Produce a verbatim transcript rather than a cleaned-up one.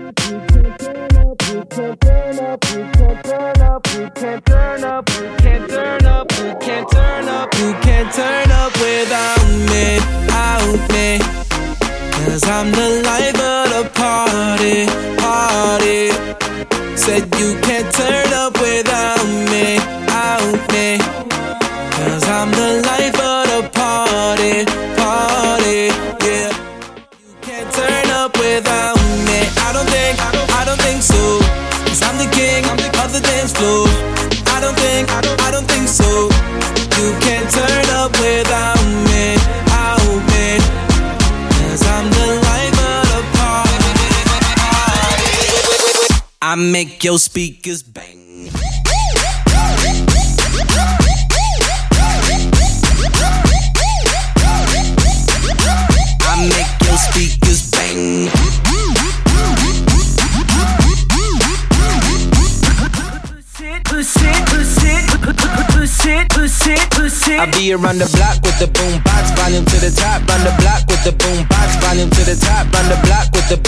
without me, out me. Cause I'm the life of the party, party. Said you can't turn up without me, out me. Cause I'm the life of the party, party, yeah. You can't turn up without me. I don't think, I don't think so. Cause I'm the king of the dance floor. I don't think, I don't, I don't think so. You can't turn up without me, out me. Cause I'm the life of the party. I make your speakers bang. I make your speakers bang. I be around the block with the boom box, volume to the top. Round the block with the boom box, volume to the top. Round the block with the